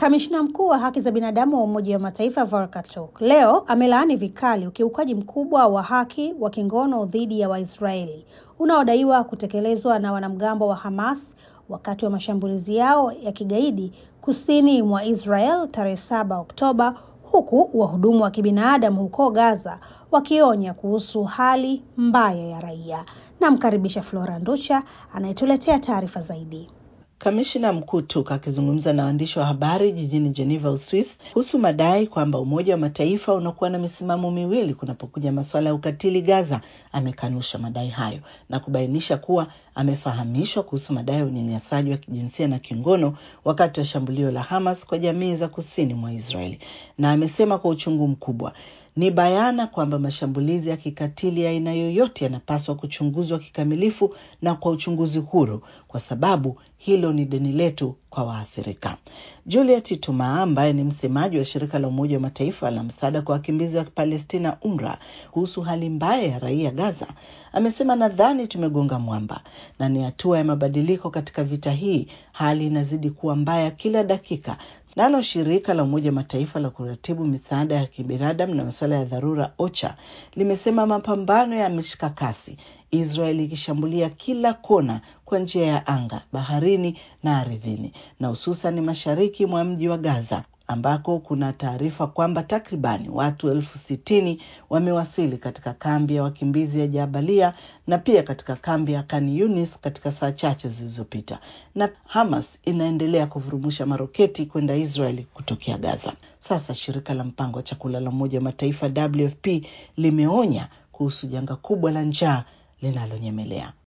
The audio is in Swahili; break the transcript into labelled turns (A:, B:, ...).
A: Kamishna mkuu wa haki za binadamu wa Umoja wa Mataifa Volker Turk leo amelaani vikali ukiukaji mkubwa wa haki wa kingono dhidi ya Waisraeli unaodaiwa kutekelezwa na wanamgambo wa Hamas wakati wa mashambulizi yao ya kigaidi kusini mwa Israel tarehe 7 Oktoba, huku wahudumu wa kibinadamu huko Gaza wakionya kuhusu hali mbaya ya raia. Namkaribisha Flora Nducha anayetuletea taarifa zaidi.
B: Kamishna mkuu Turk akizungumza na waandishi wa habari jijini Geneva, Uswisi, kuhusu madai kwamba Umoja wa Mataifa unakuwa na misimamo miwili kunapokuja masuala ya ukatili Gaza, amekanusha madai hayo na kubainisha kuwa amefahamishwa kuhusu madai ya unyanyasaji wa kijinsia na kingono wakati wa shambulio la Hamas kwa jamii za kusini mwa Israeli, na amesema kwa uchungu mkubwa, ni bayana kwamba mashambulizi ya kikatili ya aina yoyote yanapaswa kuchunguzwa kikamilifu na kwa uchunguzi huru, kwa sababu hilo ni deni letu kwa waathirika. Juliet Tuma, ambaye ni msemaji wa shirika la Umoja wa Mataifa la msaada kwa wakimbizi wa Palestina UNRWA kuhusu hali mbaya ya raia Gaza, amesema, nadhani tumegonga mwamba na ni hatua ya mabadiliko katika vita hii. Hali inazidi kuwa mbaya kila dakika. Nalo shirika la Umoja wa Mataifa la kuratibu misaada ya kibinadamu na masuala ya dharura OCHA limesema mapambano yameshika kasi, Israeli ikishambulia kila kona kwa njia ya anga, baharini na ardhini, na hususan mashariki mwa mji wa Gaza ambako kuna taarifa kwamba takribani watu 60,000 wamewasili katika kambi ya wakimbizi ya Jabalia na pia katika kambi ya Khan Yunis katika saa chache zilizopita, na Hamas inaendelea kuvurumusha maroketi kwenda Israeli kutokea Gaza. Sasa shirika la mpango wa chakula la Umoja wa Mataifa WFP limeonya kuhusu janga kubwa la njaa linalonyemelea.